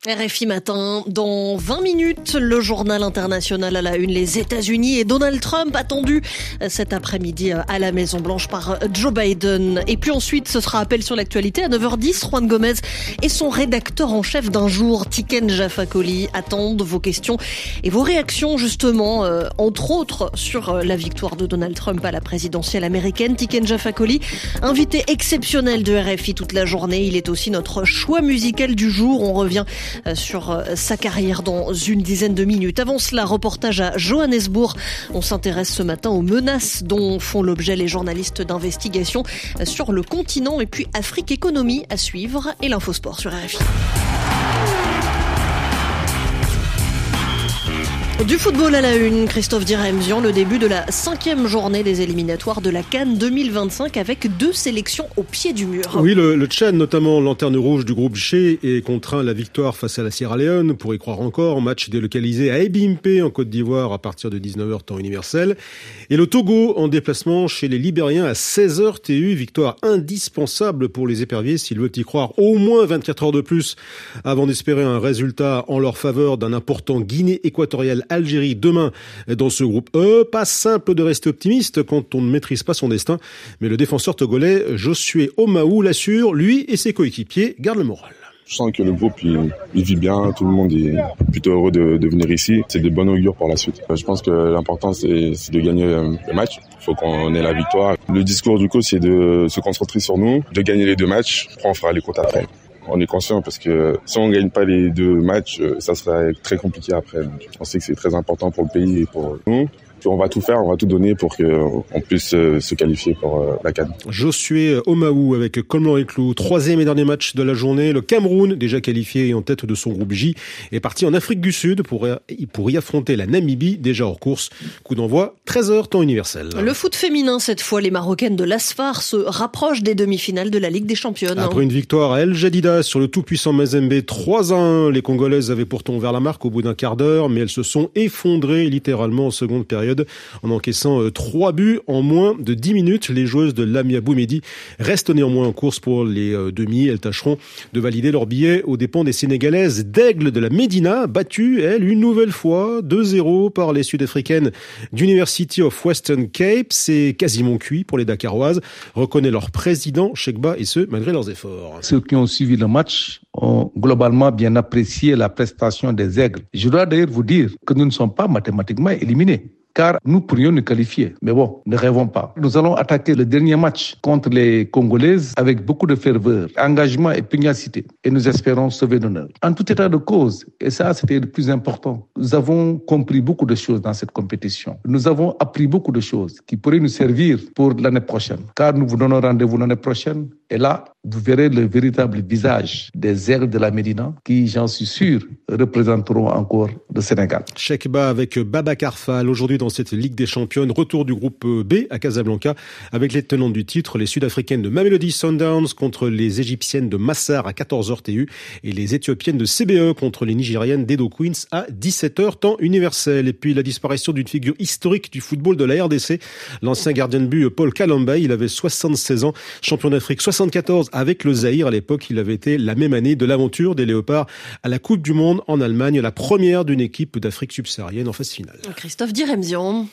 RFI Matin, dans 20 minutes, le journal international à la une, les États-Unis et Donald Trump attendu cet après-midi à la Maison-Blanche par Joe Biden. Et puis ensuite, ce sera appel sur l'actualité à 9h10. Juan Gomez et son rédacteur en chef d'un jour, Tiken Jaffa-Koli, attendent vos questions et vos réactions justement, entre autres sur la victoire de Donald Trump à la présidentielle américaine. Tiken Jaffa-Koli, invité exceptionnel de RFI toute la journée. Il est aussi notre choix musical du jour. On revient sur sa carrière dans une dizaine de minutes. Avant cela, reportage à Johannesburg. On s'intéresse ce matin aux menaces dont font l'objet les journalistes d'investigation sur le continent. Et puis Afrique Économie à suivre et l'infosport sur RFI. Du football à la une, Christophe Diremzian, le début de la 5e journée des éliminatoires de la CAN 2025 avec 2 sélections au pied du mur. Oui, le Tchad, notamment lanterne rouge du groupe G, est contraint à la victoire face à la Sierra Leone. Pour y croire encore, match délocalisé à Ebimpe en Côte d'Ivoire à partir de 19h temps universel. Et le Togo en déplacement chez les Libériens à 16h TU, victoire indispensable pour les éperviers s'ils veulent y croire au moins 24 heures de plus avant d'espérer un résultat en leur faveur d'un important Guinée équatoriale Algérie demain dans ce groupe E. Pas simple de rester optimiste quand on ne maîtrise pas son destin, mais le défenseur togolais Josué Omaou l'assure, lui et ses coéquipiers gardent le moral. Je sens que le groupe il vit bien, tout le monde est plutôt heureux de venir ici. C'est de bon augure pour la suite. Je pense que l'important c'est de gagner le match. Il faut qu'on ait la victoire. Le discours du coach c'est de se concentrer sur nous, de gagner les 2 matchs. Après on fera les comptes après. On est conscient parce que si on gagne pas les 2 matchs, ça serait très compliqué après. Donc, on sait que c'est très important pour le pays et pour nous. On va tout faire, on va tout donner pour qu'on puisse se qualifier pour la CAN. Josué Omaou avec Colmar et Clou, 3e et dernier match de la journée. Le Cameroun, déjà qualifié et en tête de son groupe J, est parti en Afrique du Sud pour y affronter la Namibie, déjà hors course. Coup d'envoi, 13h temps universel. Le foot féminin, cette fois, les Marocaines de l'Asfar se rapprochent des demi-finales de la Ligue des Championnes. Après une victoire à El Jadida sur le tout-puissant Mazembe 3-1, les Congolaises avaient pourtant ouvert la marque au bout d'un quart d'heure, mais elles se sont effondrées littéralement en seconde période. En encaissant 3 buts en moins de 10 minutes, les joueuses de Lamia Boumedi restent néanmoins en course pour les demi. Elles tâcheront de valider leur billet aux dépens des Sénégalaises d'Aigle de la Médina, battues, elles, une nouvelle fois, 2-0 par les Sud-Africaines d'University of Western Cape. C'est quasiment cuit pour les Dakaroises, reconnaît leur président, Chekba, et ce, malgré leurs efforts. Ceux qui ont suivi le match ont globalement bien apprécié la prestation des Aigles. Je dois d'ailleurs vous dire que nous ne sommes pas mathématiquement éliminés, car nous pourrions nous qualifier. Mais bon, ne rêvons pas. Nous allons attaquer le dernier match contre les Congolaises avec beaucoup de ferveur, engagement et pugnacité. Et nous espérons sauver l'honneur. En tout état de cause, et ça c'était le plus important, nous avons compris beaucoup de choses dans cette compétition. Nous avons appris beaucoup de choses qui pourraient nous servir pour l'année prochaine. Car nous vous donnons rendez-vous l'année prochaine. Et là, vous verrez le véritable visage des Aigles de la Médina qui, j'en suis sûr, représenteront encore le Sénégal. Chekba avec Babacar Fall. Aujourd'hui dans cette Ligue des Championnes, retour du groupe B à Casablanca avec les tenantes du titre, les Sud-Africaines de Mamelodi Sundowns contre les Égyptiennes de Massar à 14h TU et les Éthiopiennes de CBE contre les Nigériennes d'Edo Queens à 17h temps universel. Et puis la disparition d'une figure historique du football de la RDC, l'ancien gardien de but Paul Kalamba, il avait 76 ans, champion d'Afrique 74 avec le Zaïre. À l'époque, il avait été la même année de l'aventure des Léopards à la Coupe du Monde en Allemagne, la première d'une équipe d'Afrique subsaharienne en phase finale. Christophe Diremzian.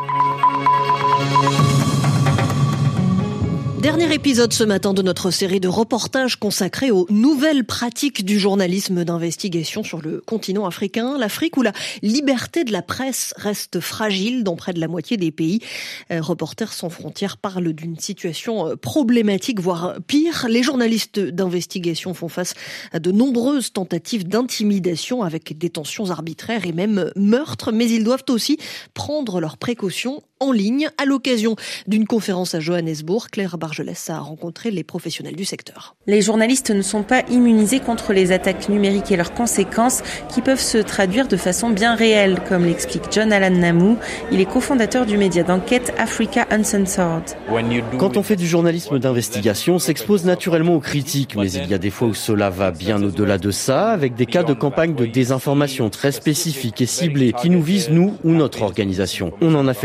Dernier épisode ce matin de notre série de reportages consacrés aux nouvelles pratiques du journalisme d'investigation sur le continent africain, l'Afrique où la liberté de la presse reste fragile dans près de la moitié des pays. Reporters sans frontières parlent d'une situation problématique, voire pire. Les journalistes d'investigation font face à de nombreuses tentatives d'intimidation avec détentions arbitraires et même meurtres, mais ils doivent aussi prendre leurs précautions en ligne. À l'occasion d'une conférence à Johannesburg, Claire Bargelès a rencontré les professionnels du secteur. Les journalistes ne sont pas immunisés contre les attaques numériques et leurs conséquences qui peuvent se traduire de façon bien réelle, comme l'explique John Allan Namou. Il est cofondateur du média d'enquête Africa Uncensored. Quand on fait du journalisme d'investigation, on s'expose naturellement aux critiques, mais il y a des fois où cela va bien au-delà de ça, avec des cas de campagne de désinformation très spécifiques et ciblées qui nous visent, nous ou notre organisation. On en a fait l'expérience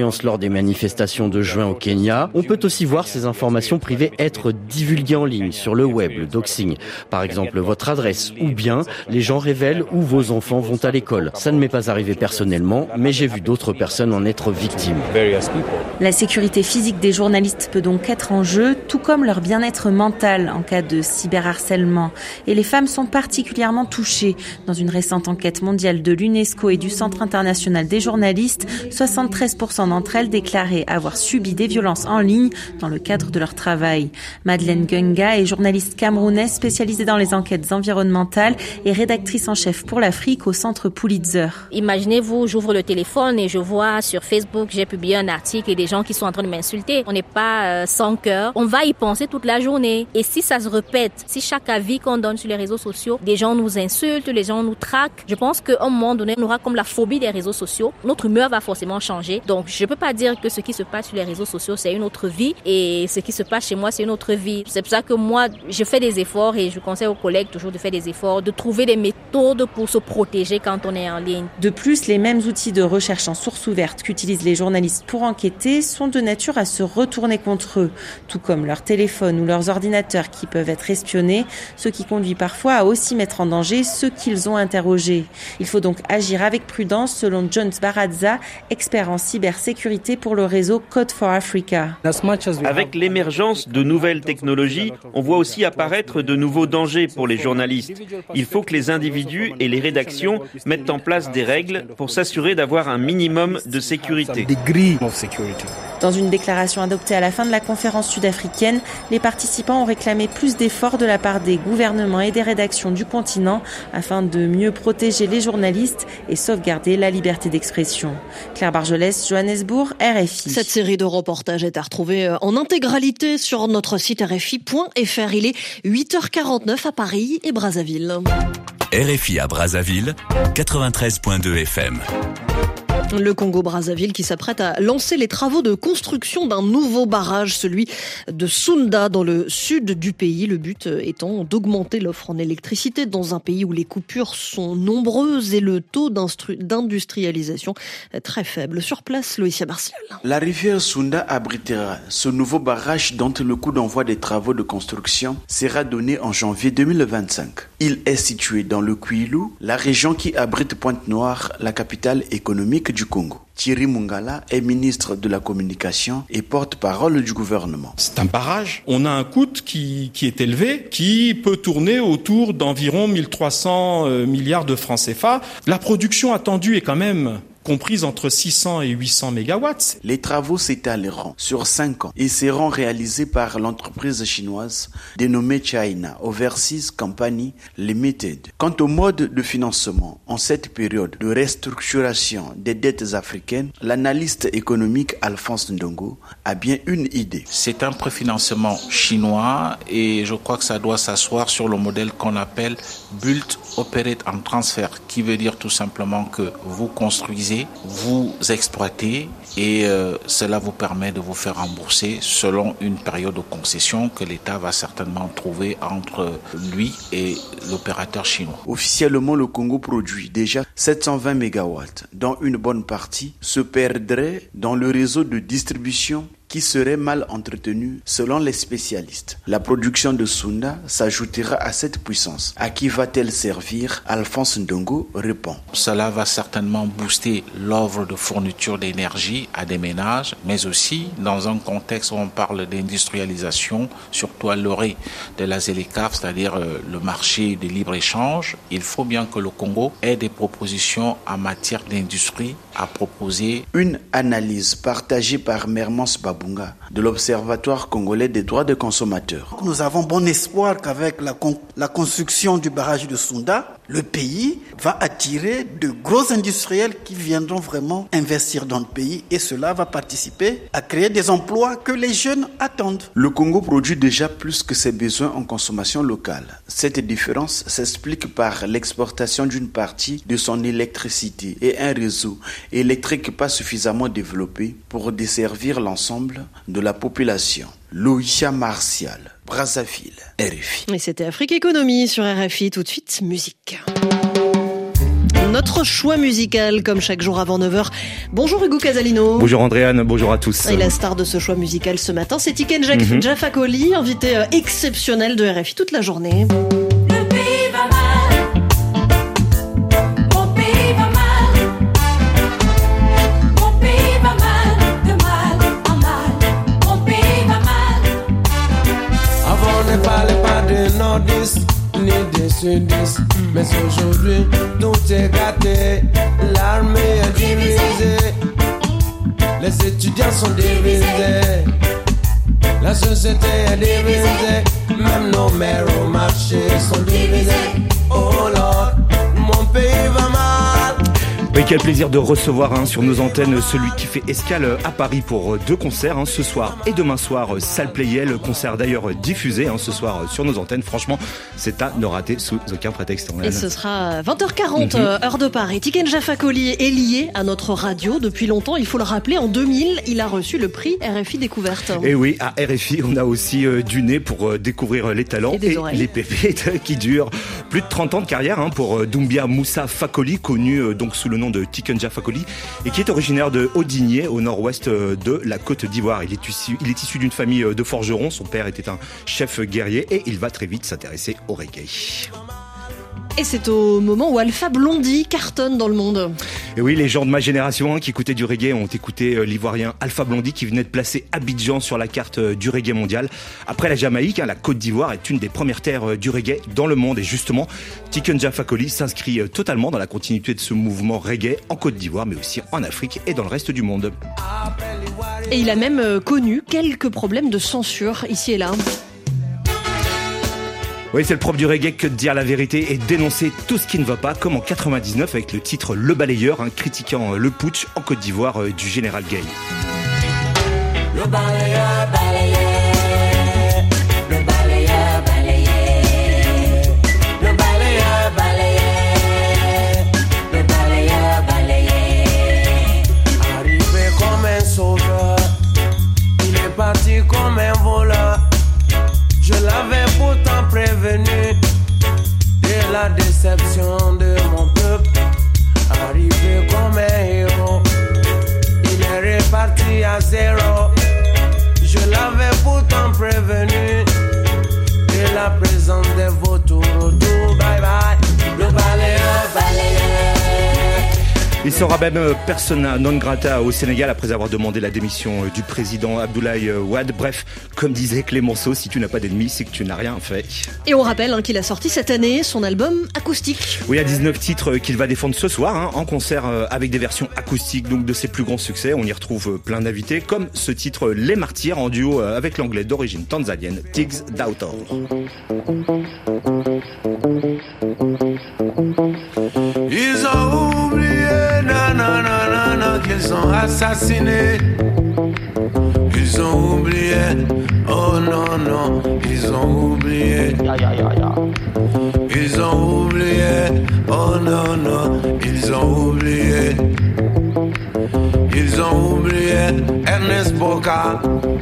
expérience lors des manifestations de juin au Kenya. On peut aussi voir ces informations privées être divulguées en ligne sur le web, le doxing. Par exemple, votre adresse ou bien les gens révèlent où vos enfants vont à l'école. Ça ne m'est pas arrivé personnellement, mais j'ai vu d'autres personnes en être victimes. La sécurité physique des journalistes peut donc être en jeu, tout comme leur bien-être mental en cas de cyberharcèlement. Et les femmes sont particulièrement touchées. Dans une récente enquête mondiale de l'UNESCO et du Centre international des journalistes, 73% d'entre elles déclaraient avoir subi des violences en ligne dans le cadre de leur travail. Madeleine Gunga est journaliste camerounaise spécialisée dans les enquêtes environnementales et rédactrice en chef pour l'Afrique au Centre Pulitzer. Imaginez-vous, j'ouvre le téléphone et je vois sur Facebook, j'ai publié un article et des gens qui sont en train de m'insulter. On n'est pas sans cœur. On va y penser toute la journée. Et si ça se répète, si chaque avis qu'on donne sur les réseaux sociaux, des gens nous insultent, les gens nous traquent, je pense qu'à un moment donné, on aura comme la phobie des réseaux sociaux. Notre humeur va forcément changer. Donc, je peux pas dire que ce qui se passe sur les réseaux sociaux, c'est une autre vie et ce qui se passe chez moi, c'est une autre vie. C'est pour ça que moi, je fais des efforts et je conseille aux collègues toujours de faire des efforts, de trouver des méthodes pour se protéger quand on est en ligne. De plus, les mêmes outils de recherche en source ouverte qu'utilisent les journalistes pour enquêter sont de nature à se retourner contre eux, tout comme leurs téléphones ou leurs ordinateurs qui peuvent être espionnés, ce qui conduit parfois à aussi mettre en danger ceux qu'ils ont interrogés. Il faut donc agir avec prudence selon Jones Baradza, expert en cybersécurité pour le réseau Code for Africa. Avec l'émergence de nouvelles technologies, on voit aussi apparaître de nouveaux dangers pour les journalistes. Il faut que les individus et les rédactions mettent en place des règles pour s'assurer d'avoir un minimum de sécurité. Dans une déclaration adoptée à la fin de la conférence sud-africaine, les participants ont réclamé plus d'efforts de la part des gouvernements et des rédactions du continent afin de mieux protéger les journalistes et sauvegarder la liberté d'expression. Claire Bargelès, Johannesburg, RFI. Cette série de reportages est à retrouver en intégralité sur notre site rfi.fr. Il est 8h49 à Paris et Brazzaville. RFI à Brazzaville, 93.2 FM. Le Congo-Brazzaville qui s'apprête à lancer les travaux de construction d'un nouveau barrage, celui de Sunda dans le sud du pays. Le but étant d'augmenter l'offre en électricité dans un pays où les coupures sont nombreuses et le taux d'industrialisation très faible. Sur place, Loïcia Martial. La rivière Sunda abritera ce nouveau barrage dont le coup d'envoi des travaux de construction sera donné en janvier 2025. Il est situé dans le Kwilu, la région qui abrite Pointe-Noire, la capitale économique du Congo. Thierry Mungala est ministre de la Communication et porte-parole du gouvernement. C'est un barrage. On a un coût qui est élevé, qui peut tourner autour d'environ 1300 milliards de francs CFA. La production attendue est quand même comprise entre 600 et 800 mégawatts. Les travaux s'étaleront sur 5 ans et seront réalisés par l'entreprise chinoise dénommée China Overseas Company Limited. Quant au mode de financement en cette période de restructuration des dettes africaines, l'analyste économique Alphonse Ndongo a bien une idée. C'est un préfinancement chinois et je crois que ça doit s'asseoir sur le modèle qu'on appelle Build, Operate and Transfer, qui veut dire tout simplement que vous construisez, vous exploitez et cela vous permet de vous faire rembourser selon une période de concession que l'État va certainement trouver entre lui et l'opérateur chinois. Officiellement, le Congo produit déjà 720 mégawatts, dont une bonne partie se perdrait dans le réseau de distribution qui serait mal entretenu selon les spécialistes. La production de Sunda s'ajoutera à cette puissance. À qui va-t-elle servir? Alphonse Ndongo répond. Cela va certainement booster l'offre de fourniture d'énergie à des ménages, mais aussi dans un contexte où on parle d'industrialisation, surtout à l'orée de la ZLECAf, c'est-à-dire le marché de libre-échange. Il faut bien que le Congo ait des propositions en matière d'industrie à proposer. Une analyse partagée par Mermans Babunga de l'Observatoire congolais des droits des consommateurs. Nous avons bon espoir qu'avec la construction du barrage de Sunda, le pays va attirer de gros industriels qui viendront vraiment investir dans le pays et cela va participer à créer des emplois que les jeunes attendent. Le Congo produit déjà plus que ses besoins en consommation locale. Cette différence s'explique par l'exportation d'une partie de son électricité et un réseau électrique pas suffisamment développé pour desservir l'ensemble de la population. Loïcia Martial, Brazzaville, RFI. Et c'était Afrique Économie sur RFI. Tout de suite, musique. notre choix musical, comme chaque jour avant 9h. Bonjour Hugo Casalino. Bonjour Andréane, bonjour à tous. Et la star de ce choix musical ce matin, c'est Tiken Jaffa Koly, invité exceptionnel de RFI toute la journée. Le pays va mal. Mon pays va mal. Mon pays va mal. De mal en mal. Mon pays va mal. Avant ne parlait pas de nordistes ni des sudistes, mais aujourd'hui tout est gâté. L'armée est divisée, les étudiants sont divisés, la société est divisée, même nos mères au marché sont divisés. Oh Lord, mon pays va mal. Oui, quel plaisir de recevoir sur nos antennes celui qui fait escale à Paris pour 2 concerts, ce soir et demain soir, Salle Playel, concert d'ailleurs diffusé ce soir sur nos antennes. Franchement, c'est à ne rater sous aucun prétexte. Et ce sera 20h40, heure de Paris. Tiken Jaffa Koly est lié à notre radio depuis longtemps, il faut le rappeler. En 2000, il a reçu le prix RFI Découverte. Et oui, à RFI, on a aussi du nez pour découvrir les talents et les pépites qui durent plus de 30 ans de carrière pour Doumbia Moussa Fakoly, connu donc sous le nom de Tiken Jaffa Koly, et qui est originaire de Audigné, au nord-ouest de la Côte d'Ivoire. Il est issu d'une famille de forgerons. Son père était un chef guerrier et il va très vite s'intéresser au reggae. Et c'est au moment où Alpha Blondy cartonne dans le monde. Et oui, les gens de ma génération qui écoutaient du reggae ont écouté l'ivoirien Alpha Blondy qui venait de placer Abidjan sur la carte du reggae mondial. Après la Jamaïque, la Côte d'Ivoire est une des premières terres du reggae dans le monde. Et justement, Tiken Jaffa Koly s'inscrit totalement dans la continuité de ce mouvement reggae en Côte d'Ivoire, mais aussi en Afrique et dans le reste du monde. Et il a même connu quelques problèmes de censure ici et là. Oui, c'est le propre du reggae que de dire la vérité et dénoncer tout ce qui ne va pas, comme en 99 avec le titre Le Balayeur, critiquant le putsch en Côte d'Ivoire du général Gaye. Le balayeur, balayeur. Le balayeur, balayeur. Le balayeur, balayeur. Le balayeur, balayeur. Arrivé comme un sauveur, il est parti comme un voleur. Je l'avais pourtant prévenu de la déception de mon peuple. Arrivé comme un héros, il est reparti à zéro. Je l'avais pourtant prévenu de la présence des vautours. Bye bye, le balayeur, balayeur. Il sera même persona non grata au Sénégal après avoir demandé la démission du président Abdoulaye Wade. Bref, comme disait Clémenceau, si tu n'as pas d'ennemis, c'est que tu n'as rien fait. Et on rappelle qu'il a sorti cette année son album acoustique. Oui, à 19 titres qu'il va défendre ce soir en concert avec des versions acoustiques donc de ses plus grands succès. On y retrouve plein d'invités comme ce titre Les Martyrs en duo avec l'anglais d'origine tanzanienne Tiggs Daughter. Ils ont oublié, non, qu'ils ont assassiné. Ils ont oublié, oh non, ils ont oublié. Ils ont oublié, oh non, ils ont oublié. Ils ont oublié Ernest Boca.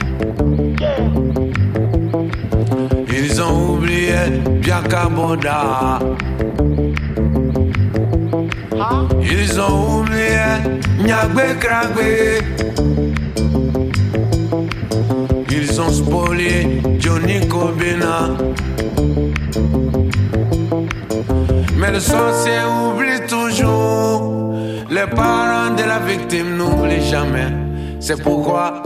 Ils ont oublié Bianca Boda. Ils ont oublié Nyagbe Kragbe. Ils ont spolié Johnny Kobina. Mais le sorcier oublie toujours. Les parents de la victime n'oublient jamais. C'est pourquoi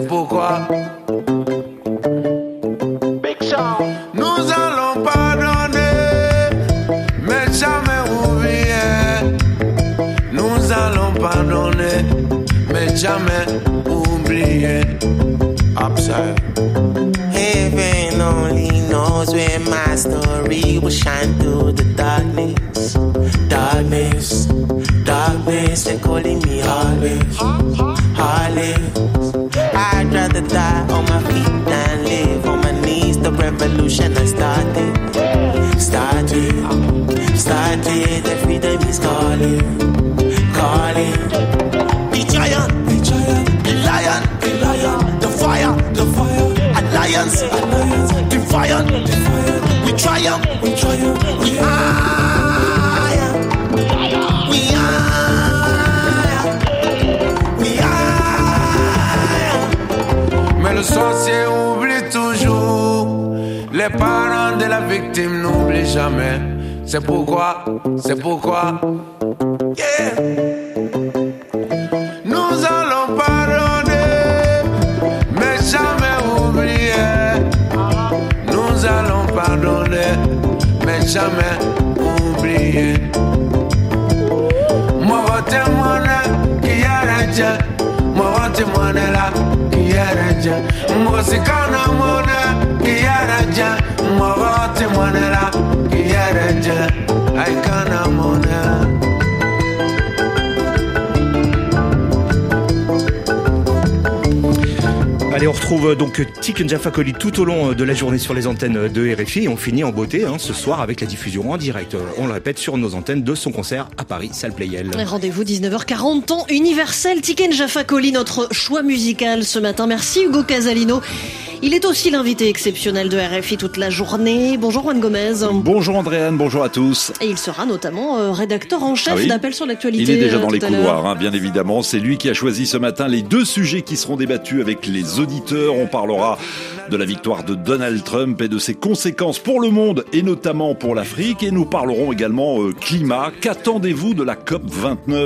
nous allons pardonner, mais jamais oublier. Nous allons pardonner, mais jamais oublier. Upside. Heaven only knows where my story will shine through the darkness. Darkness, darkness, they're calling me heartless. Heartless. I'd rather die on my feet than live on my knees. The revolution has started. The freedom is calling. The giant, the lion, the fire, alliance, defiant, we triumph, we jamais. C'est pourquoi, yeah. Nous allons pardonner, mais jamais oublier. Nous allons pardonner, mais jamais oublier. Moi, témoin qui a raison, moi, témoin là qui a raison. Moi, c'est quand on qui a raison, moi, témoin là qui a raison. I can't Allez, on retrouve donc Tiken Jah Fakoly tout au long de la journée sur les antennes de RFI et on finit en beauté ce soir avec la diffusion en direct, on le répète, sur nos antennes de son concert à Paris, salle Playel. Rendez-vous 19h40, temps universel. Tiken Jah Fakoly, notre choix musical ce matin. Merci Hugo Casalino. Il est aussi l'invité exceptionnel de RFI toute la journée. Bonjour Juan Gomez. Bonjour Andréane, bonjour à tous. Et il sera notamment rédacteur en chef d'Appel sur l'actualité. Il est déjà dans les couloirs, bien évidemment. C'est lui qui a choisi ce matin les deux sujets qui seront débattus avec les auditeurs. On parlera de la victoire de Donald Trump et de ses conséquences pour le monde et notamment pour l'Afrique. Et nous parlerons également climat. Qu'attendez-vous de la COP29 ?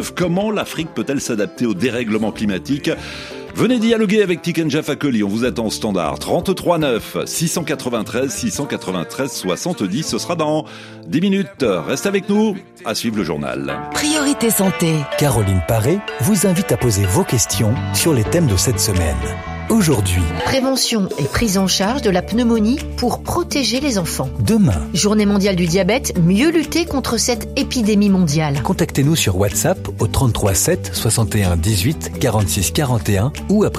Comment l'Afrique peut-elle s'adapter au dérèglement climatique ? Venez dialoguer avec Tiken Jah Fakoly, on vous attend au standard 33 9 693 693 70, ce sera dans 10 minutes. Reste avec nous, à suivre le journal. Priorité santé. Caroline Paré vous invite à poser vos questions sur les thèmes de cette semaine. Aujourd'hui, prévention et prise en charge de la pneumonie pour protéger les enfants. Demain, Journée mondiale du diabète, mieux lutter contre cette épidémie mondiale. Contactez-nous sur WhatsApp au 33 7 61 18 46 41 ou à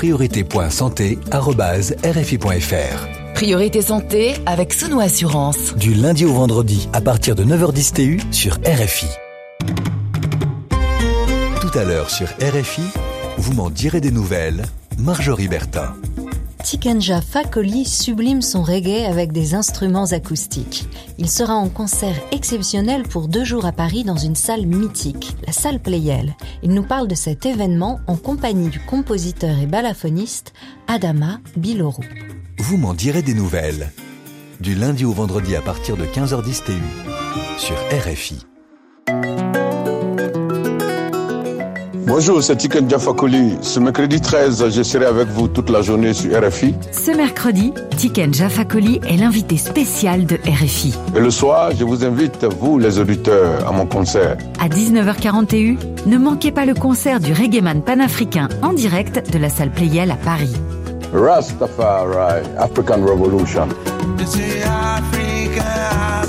priorité.santé@rfi.fr. Priorité santé avec Sono Assurance. Du lundi au vendredi à partir de 9h10 TU sur RFI. Tout à l'heure sur RFI, vous m'en direz des nouvelles. Marjorie Bertin. Tiken Jah Fakoly sublime son reggae avec des instruments acoustiques. Il sera en concert exceptionnel pour 2 jours à Paris dans une salle mythique, la salle Playel. Il nous parle de cet événement en compagnie du compositeur et balafoniste Adama Biloro. Vous m'en direz des nouvelles. Du lundi au vendredi à partir de 15h10 TU sur RFI. Bonjour, c'est Tiken Jah Fakoly. Ce mercredi 13, je serai avec vous toute la journée sur RFI. Ce mercredi, Tiken Jah Fakoly est l'invité spécial de RFI. Et le soir, je vous invite, vous les auditeurs, à mon concert. À 19h40 TU, ne manquez pas le concert du reggaeman panafricain en direct de la salle Playel à Paris. Rastafari, African Revolution. Africa.